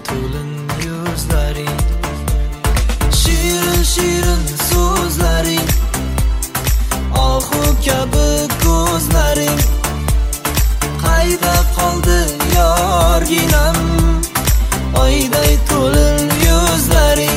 to'lin yuzlaring, shirin shirin so'zlaring, ohu kabi ko'zlaring. Qayda qoldi yorginam, oyday to'lin yuzlaring.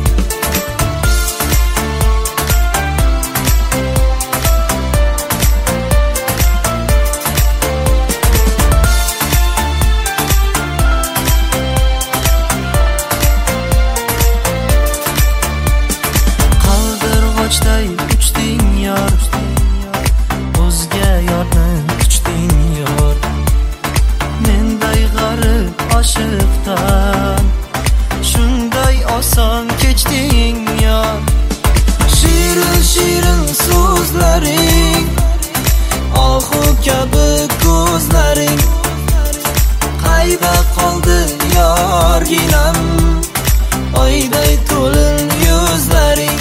Qaldirg'ochday uchding yor, o'zga yorni quchding yor. Menday g'arib oshiqdan shunday oson kechding yor. Shirin shirin so'zlaring, ohu kabi ko'zlaring. Qayda qoldi yorginam, oyday to'lin yuzlaring.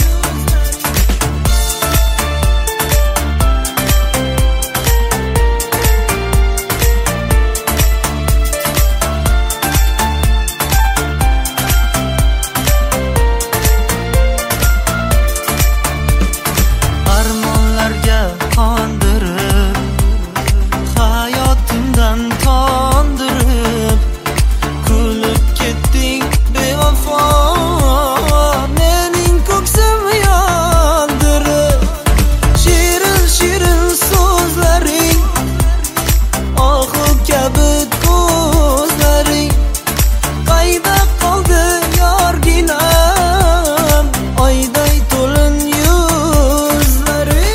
Armonlarga qondirib, hayotimdan tondirib, kulib ketding bevafo, mening ko'ksim yondirib. Shirin shirin so'zlaring, ohu kabi ko'zlaring. Qayda qoldi yorginam, oyday to'lin yuzlaring.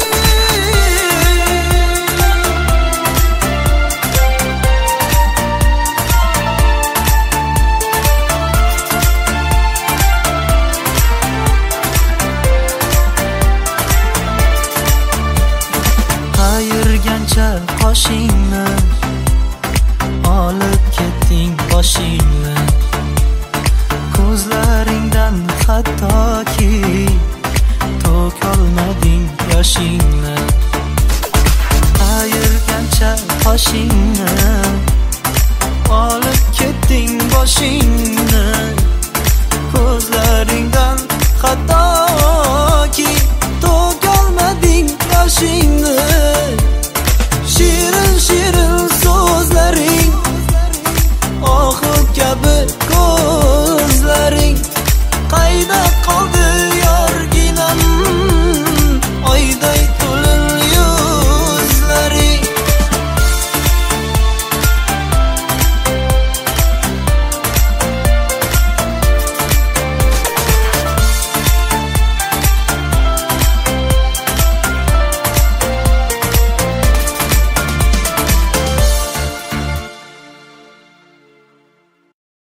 Qayirgancha qoshingni